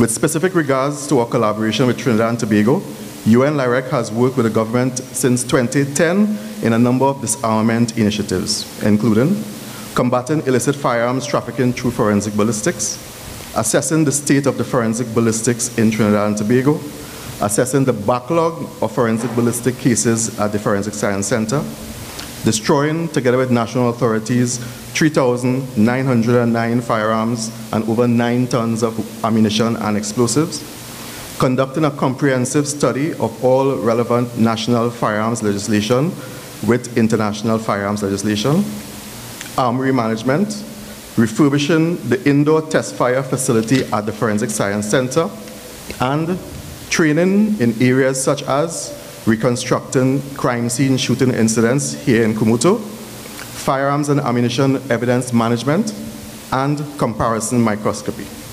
With specific regards to our collaboration with Trinidad and Tobago, UN LIREC has worked with the government since 2010 in a number of disarmament initiatives, including combating illicit firearms trafficking through forensic ballistics, assessing the state of the forensic ballistics in Trinidad and Tobago, assessing the backlog of forensic ballistic cases at the Forensic Science Center, destroying, together with national authorities, 3,909 firearms and over 9 tons of ammunition and explosives, conducting a comprehensive study of all relevant national firearms legislation with international firearms legislation, armory management, refurbishing the indoor test fire facility at the Forensic Science Center, and training in areas such as reconstructing crime scene shooting incidents here in Kumuto, firearms and ammunition evidence management, and comparison microscopy.